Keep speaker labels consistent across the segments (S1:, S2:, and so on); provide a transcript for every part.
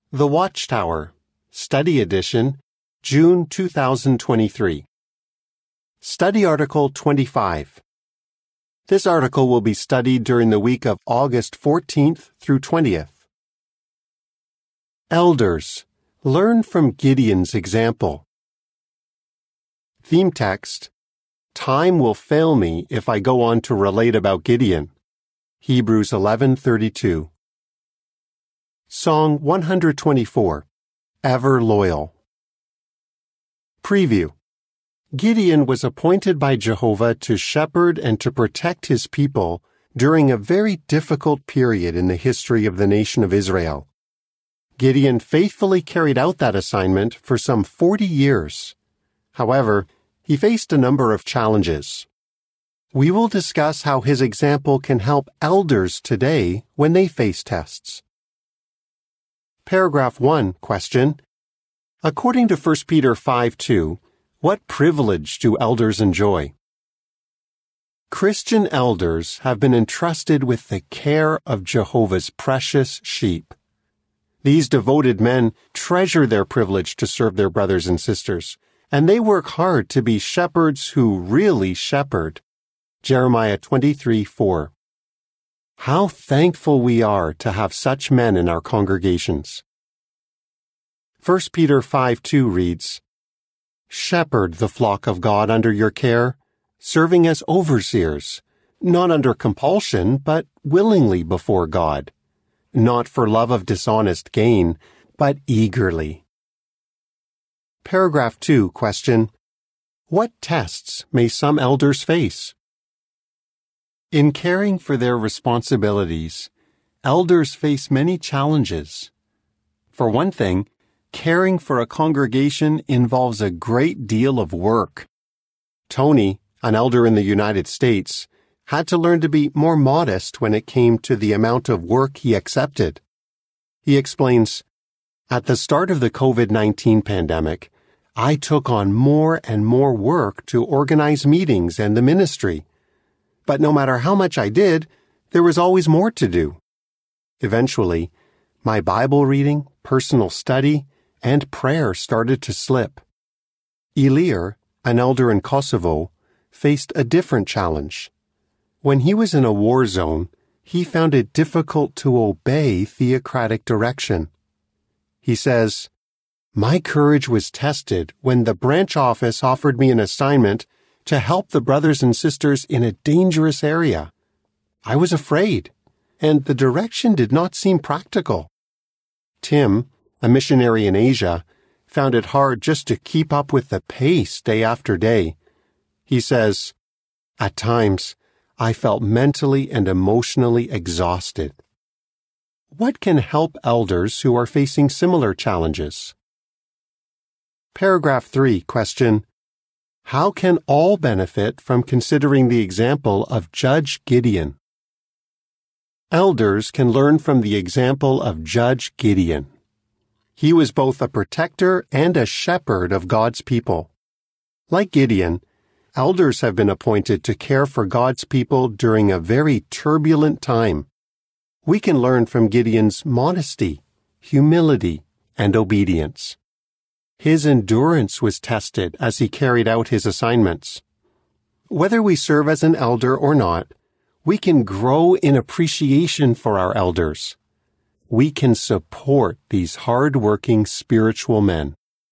S1: The Watchtower, Study Edition, June 2023. Study Article 25. This article will be studied during the week of August 14th through 20th. Elders, learn from Gideon's example. Theme text: Time will fail me if I go on to relate about Gideon. Hebrews 11:32. Song 124, Ever Loyal. Preview. Gideon was appointed by Jehovah to shepherd and to protect his people during a very difficult period in the history of the nation of Israel. Gideon faithfully carried out that assignment for some 40 years. However, he faced a number of challenges. We will discuss how his example can help elders today when they face tests. Paragraph 1, question. According to 1 Peter 5:2, what privilege do elders enjoy? Christian elders have been entrusted with the care of Jehovah's precious sheep. These devoted men treasure their privilege to serve their brothers and sisters, and they work hard to be shepherds who really shepherd. Jeremiah 23:4. How thankful we are to have such men in our congregations. 1 Peter 5:2 reads, Shepherd the flock of God under your care, serving as overseers, not under compulsion, but willingly before God, not for love of dishonest gain, but eagerly. Paragraph 2, question. What tests may some elders face? In caring for their responsibilities, elders face many challenges. For one thing, caring for a congregation involves a great deal of work. Tony, an elder in the United States, had to learn to be more modest when it came to the amount of work he accepted. He explains, At the start of the COVID-19 pandemic, I took on more and more work to organize meetings and the ministry. But no matter how much I did, there was always more to do. Eventually, my Bible reading, personal study, and prayer started to slip. Ilir, an elder in Kosovo, faced a different challenge. When he was in a war zone, he found it difficult to obey theocratic direction. He says, My courage was tested when the branch office offered me an assignment to help the brothers and sisters in a dangerous area. I was afraid, and the direction did not seem practical. Tim, a missionary in Asia, found it hard just to keep up with the pace day after day. He says, At times, I felt mentally and emotionally exhausted. What can help elders who are facing similar challenges? Paragraph 3, question. How can all benefit from considering the example of Judge Gideon? Elders can learn from the example of Judge Gideon. He was both a protector and a shepherd of God's people. Like Gideon, elders have been appointed to care for God's people during a very turbulent time. We can learn from Gideon's modesty, humility, and obedience. His endurance was tested as he carried out his assignments. Whether we serve as an elder or not, we can grow in appreciation for our elders. We can support these hard-working spiritual men.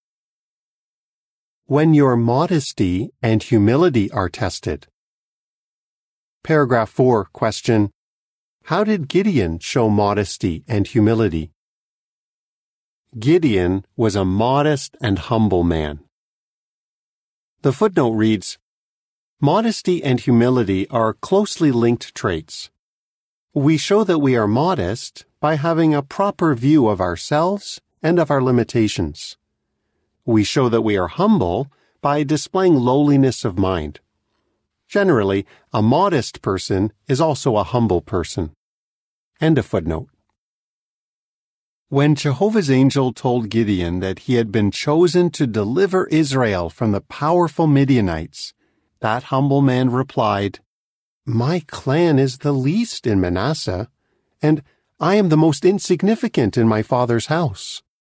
S1: When your modesty and humility are tested. Paragraph 4, question. How did Gideon show modesty and humility? Gideon was a modest and humble man. The footnote reads, Modesty and humility are closely linked traits. We show that we are modest by having a proper view of ourselves and of our limitations. We show that we are humble by displaying lowliness of mind. Generally, a modest person is also a humble person. End of footnote. When Jehovah's angel told Gideon that he had been chosen to deliver Israel from the powerful Midianites, that humble man replied, My clan is the least in Manasseh, and I am the most insignificant in my father's house.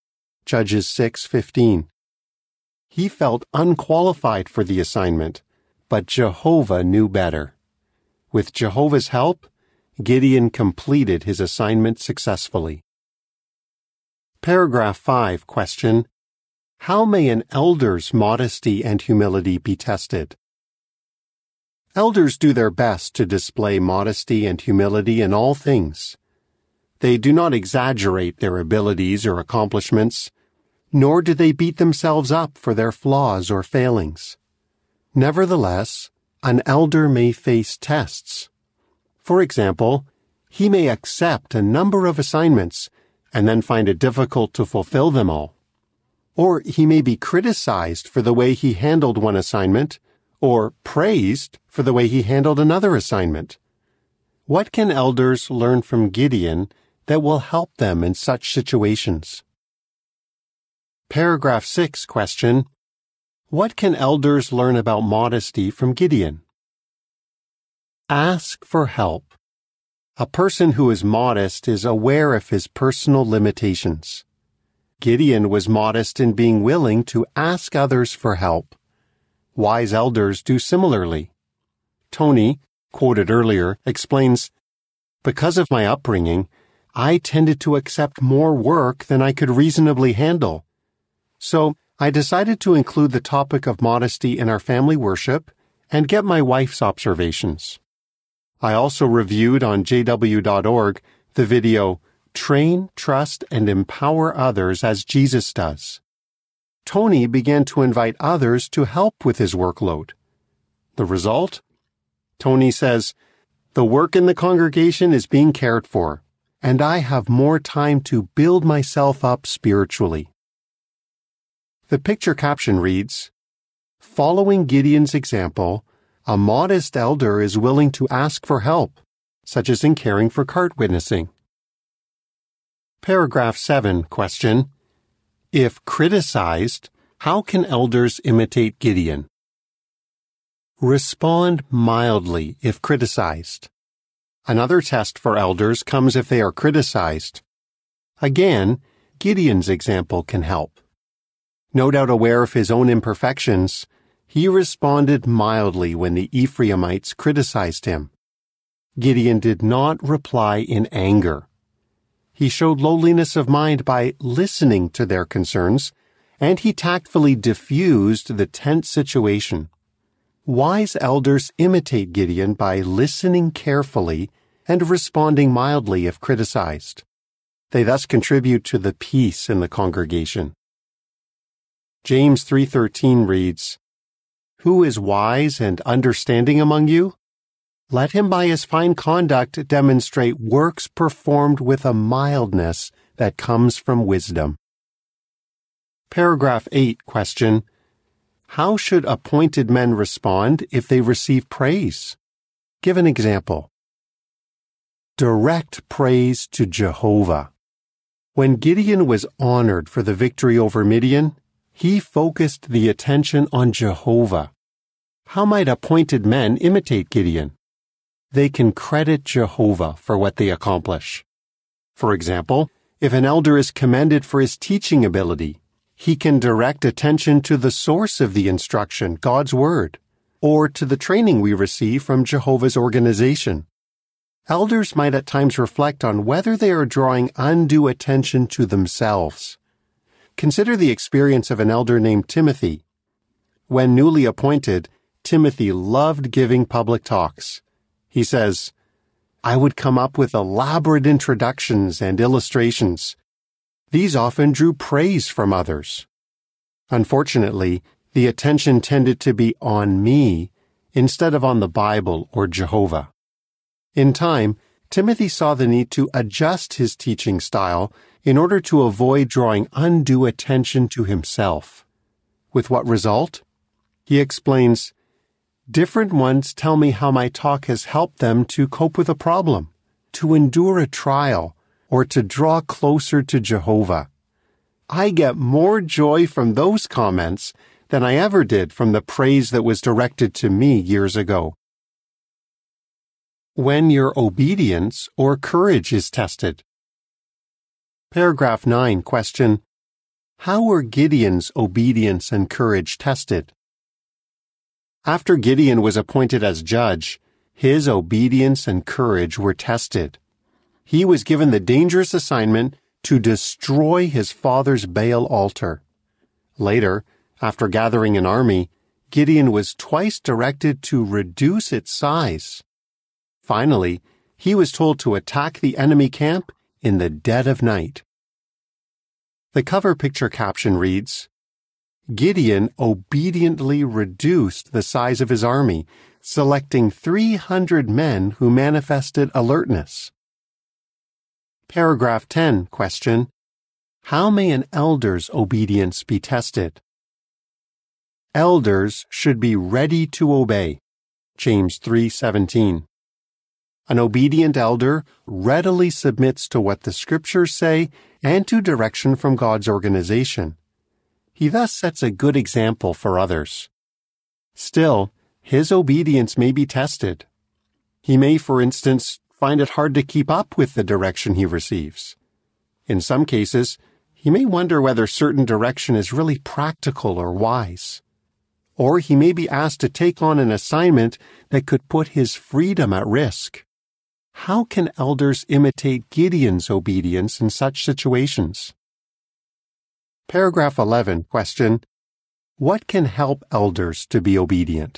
S1: Judges 6:15. He felt unqualified for the assignment, but Jehovah knew better. With Jehovah's help, Gideon completed his assignment successfully. Paragraph 5, question: How may an elder's modesty and humility be tested? Elders do their best to display modesty and humility in all things. They do not exaggerate their abilities or accomplishments, nor do they beat themselves up for their flaws or failings. Nevertheless, an elder may face tests. For example, he may accept a number of assignments and then find it difficult to fulfill them all. Or he may be criticized for the way he handled one assignment, or praised for the way he handled another assignment. What can elders learn from Gideon that will help them in such situations? Paragraph 6, question: What can elders learn about modesty from Gideon? Ask for help. A person who is modest is aware of his personal limitations. Gideon was modest in being willing to ask others for help. Wise elders do similarly. Tony, quoted earlier, explains, "Because of my upbringing, I tended to accept more work than I could reasonably handle. So I decided to include the topic of modesty in our family worship and get my wife's observations. I also reviewed on jw.org the video, Train, Trust, and Empower Others as Jesus Does. Tony began to invite others to help with his workload. The result? Tony says, the work in the congregation is being cared for, and I have more time to build myself up spiritually." The picture caption reads, "Following Gideon's example, a modest elder is willing to ask for help, such as in caring for cart witnessing." Paragraph 7, question: If criticized, how can elders imitate Gideon? Respond mildly if criticized. Another test for elders comes if they are criticized. Again, Gideon's example can help. No doubt aware of his own imperfections, he responded mildly when the Ephraimites criticized him. Gideon did not reply in anger. He showed lowliness of mind by listening to their concerns, and he tactfully diffused the tense situation. Wise elders imitate Gideon by listening carefully and responding mildly if criticized. They thus contribute to the peace in the congregation. James 3:13 reads, "Who is wise and understanding among you? Let him by his fine conduct demonstrate works performed with a mildness that comes from wisdom." Paragraph 8, question: How should appointed men respond if they receive praise? Give an example. Direct praise to Jehovah. When Gideon was honored for the victory over Midian, he focused the attention on Jehovah. How might appointed men imitate Gideon? They can credit Jehovah for what they accomplish. For example, if an elder is commended for his teaching ability, he can direct attention to the source of the instruction, God's Word, or to the training we receive from Jehovah's organization. Elders might at times reflect on whether they are drawing undue attention to themselves. Consider the experience of an elder named Timothy. When newly appointed, Timothy loved giving public talks. He says, "I would come up with elaborate introductions and illustrations. These often drew praise from others. Unfortunately, the attention tended to be on me instead of on the Bible or Jehovah." In time, Timothy saw the need to adjust his teaching style in order to avoid drawing undue attention to himself. With what result? He explains, "Different ones tell me how my talk has helped them to cope with a problem, to endure a trial, or to draw closer to Jehovah. I get more joy from those comments than I ever did from the praise that was directed to me years ago." When your obedience or courage is tested. Paragraph 9, question: How were Gideon's obedience and courage tested? After Gideon was appointed as judge, his obedience and courage were tested. He was given the dangerous assignment to destroy his father's Baal altar. Later, after gathering an army, Gideon was twice directed to reduce its size. Finally, he was told to attack the enemy camp in the dead of night. The cover picture caption reads, Gideon obediently reduced the size of his army, selecting 300 men who manifested alertness. Paragraph 10, question: How may an elder's obedience be tested? Elders should be ready to obey. James 3:17. An obedient elder readily submits to what the Scriptures say and to direction from God's organization. He thus sets a good example for others. Still, his obedience may be tested. He may, for instance, find it hard to keep up with the direction he receives. In some cases, he may wonder whether certain direction is really practical or wise. Or he may be asked to take on an assignment that could put his freedom at risk. How can elders imitate Gideon's obedience in such situations? Paragraph 11, question: What can help elders to be obedient?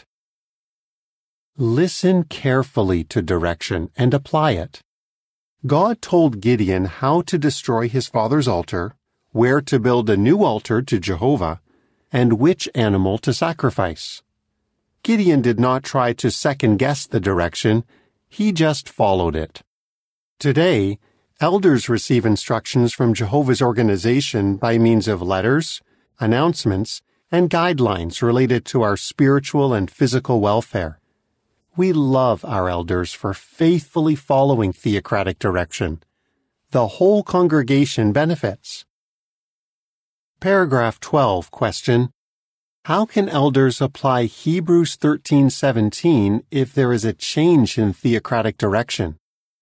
S1: Listen carefully to direction and apply it. God told Gideon how to destroy his father's altar, where to build a new altar to Jehovah, and which animal to sacrifice. Gideon did not try to second-guess the direction, he just followed it. Today, elders receive instructions from Jehovah's organization by means of letters, announcements, and guidelines related to our spiritual and physical welfare. We love our elders for faithfully following theocratic direction. The whole congregation benefits. Paragraph 12, question: How can elders apply Hebrews 13:17 if there is a change in theocratic direction?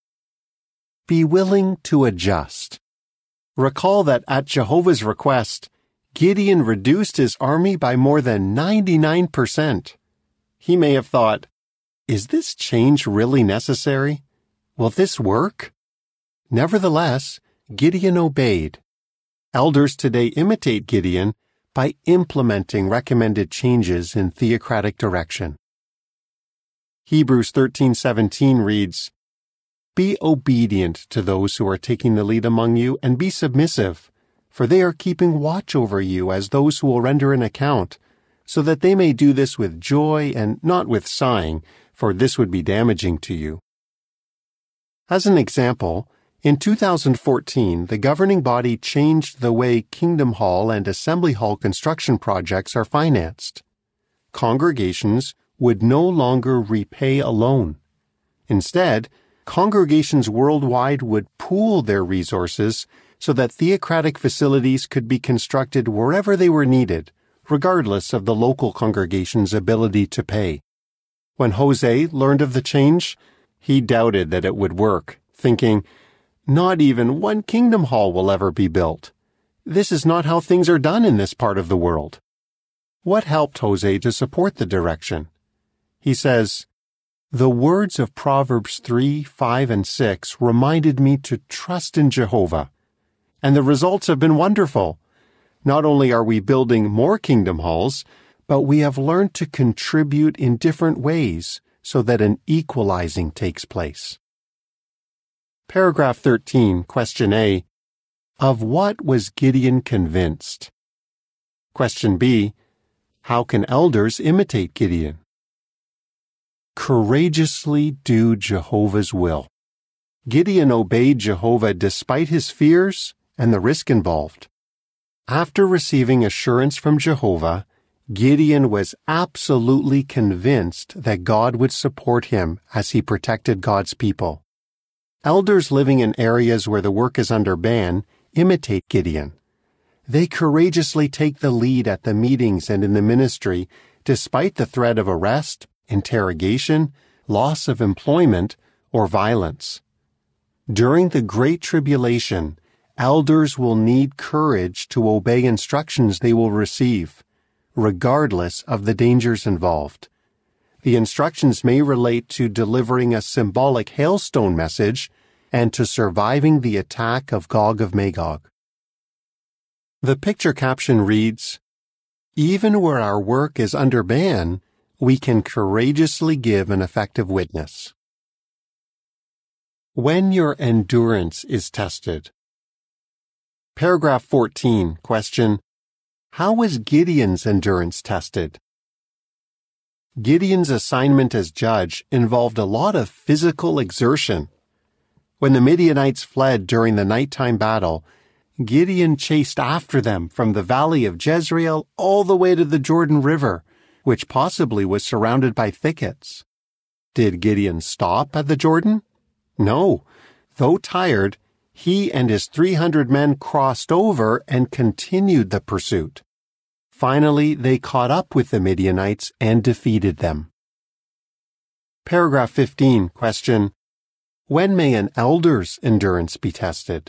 S1: Be willing to adjust. Recall that at Jehovah's request, Gideon reduced his army by more than 99%. He may have thought, is this change really necessary? Will this work? Nevertheless, Gideon obeyed. Elders today imitate Gideon by implementing recommended changes in theocratic direction. Hebrews 13:17 reads, Be obedient to those who are taking the lead among you, and be submissive, for they are keeping watch over you as those who will render an account, so that they may do this with joy and not with sighing, for this would be damaging to you. As an example, in 2014, the governing body changed the way Kingdom Hall and Assembly Hall construction projects are financed. Congregations would no longer repay a loan. Instead, congregations worldwide would pool their resources so that theocratic facilities could be constructed wherever they were needed, regardless of the local congregation's ability to pay. When Jose learned of the change, he doubted that it would work, thinking, not even one Kingdom Hall will ever be built. This is not how things are done in this part of the world. What helped Jose to support the direction? He says, The words of Proverbs 3, 5, and 6 reminded me to trust in Jehovah, and the results have been wonderful. Not only are we building more Kingdom Halls, but we have learned to contribute in different ways so that an equalizing takes place. Paragraph 13, question A. Of what was Gideon convinced? Question B. How can elders imitate Gideon? Courageously do Jehovah's will. Gideon obeyed Jehovah despite his fears and the risk involved. After receiving assurance from Jehovah, Gideon was absolutely convinced that God would support him as he protected God's people. Elders living in areas where the work is under ban imitate Gideon. They courageously take the lead at the meetings and in the ministry despite the threat of arrest, interrogation, loss of employment, or violence. During the Great Tribulation, elders will need courage to obey instructions they will receive, regardless of the dangers involved. The instructions may relate to delivering a symbolic hailstone message and to surviving the attack of Gog of Magog. The picture caption reads, "Even where our work is under ban, we can courageously give an effective witness." When your endurance is tested. Paragraph 14, question: How was Gideon's endurance tested? Gideon's assignment as judge involved a lot of physical exertion. When the Midianites fled during the nighttime battle, Gideon chased after them from the valley of Jezreel all the way to the Jordan River, which possibly was surrounded by thickets. Did Gideon stop at the Jordan? No. Though tired, he and his 300 men crossed over and continued the pursuit. Finally, they caught up with the Midianites and defeated them. Paragraph 15, question: When may an elder's endurance be tested?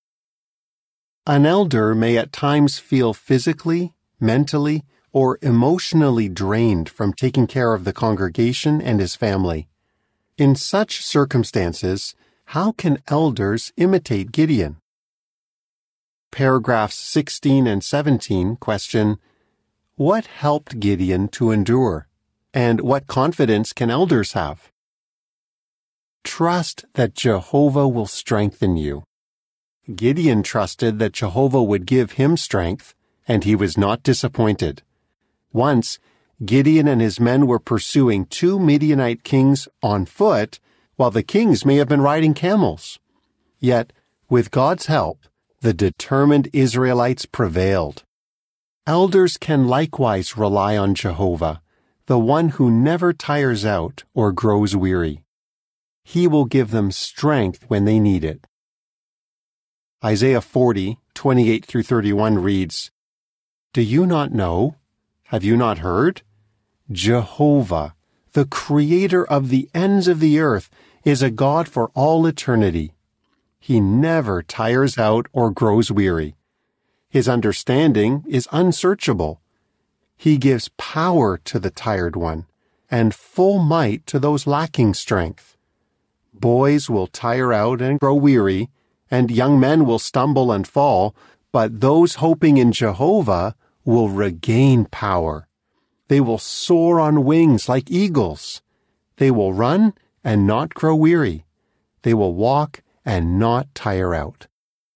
S1: An elder may at times feel physically, mentally, or emotionally drained from taking care of the congregation and his family. In such circumstances, how can elders imitate Gideon? Paragraphs 16 and 17 question: What helped Gideon to endure? And what confidence can elders have? Trust that Jehovah will strengthen you. Gideon trusted that Jehovah would give him strength, and he was not disappointed. Once, Gideon and his men were pursuing 2 Midianite kings on foot, while the kings may have been riding camels. Yet, with God's help, the determined Israelites prevailed. Elders can likewise rely on Jehovah, the one who never tires out or grows weary. He will give them strength when they need it. Isaiah 40, 28 through 31 reads, "Do you not know? Have you not heard? Jehovah, the creator of the ends of the earth, is a God for all eternity. He never tires out or grows weary. His understanding is unsearchable. He gives power to the tired one, and full might to those lacking strength. Boys will tire out and grow weary, and young men will stumble and fall, but those hoping in Jehovah will regain power. They will soar on wings like eagles. They will run and not grow weary. They will walk and not tire out."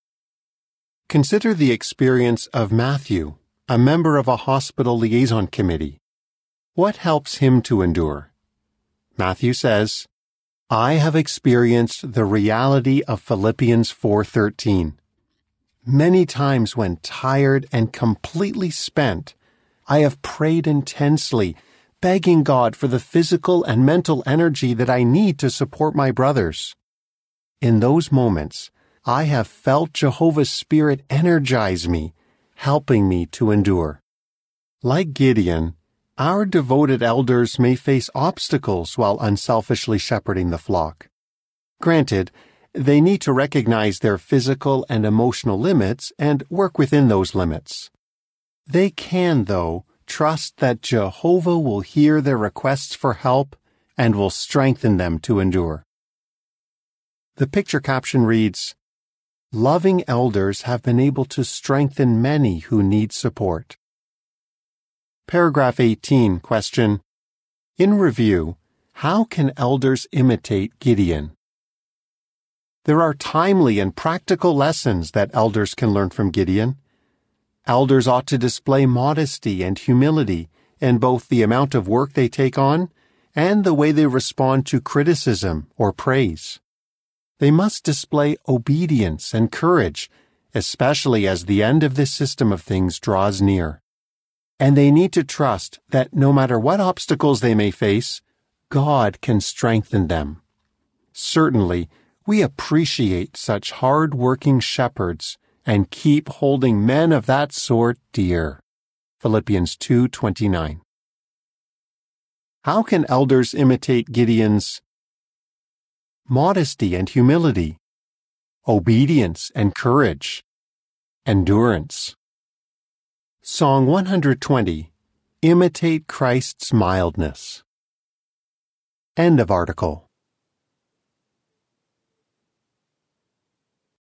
S1: Consider the experience of Matthew, a member of a hospital liaison committee. What helps him to endure? Matthew says, "I have experienced the reality of Philippians 4:13. Many times when tired and completely spent, I have prayed intensely, begging God for the physical and mental energy that I need to support my brothers. In those moments, I have felt Jehovah's Spirit energize me, helping me to endure." Like Gideon, our devoted elders may face obstacles while unselfishly shepherding the flock. Granted, they need to recognize their physical and emotional limits and work within those limits. They can, though, trust that Jehovah will hear their requests for help and will strengthen them to endure. The picture caption reads, "Loving elders have been able to strengthen many who need support." Paragraph 18, question: In review, how can elders imitate Gideon? There are timely and practical lessons that elders can learn from Gideon. Elders ought to display modesty and humility in both the amount of work they take on and the way they respond to criticism or praise. They must display obedience and courage, especially as the end of this system of things draws near. And they need to trust that no matter what obstacles they may face, God can strengthen them. Certainly, we appreciate such hard-working shepherds and keep holding men of that sort dear. Philippians 2:29. How can elders imitate Gideon's modesty and humility, obedience and courage, endurance. Song 120, Imitate Christ's Mildness. End of article.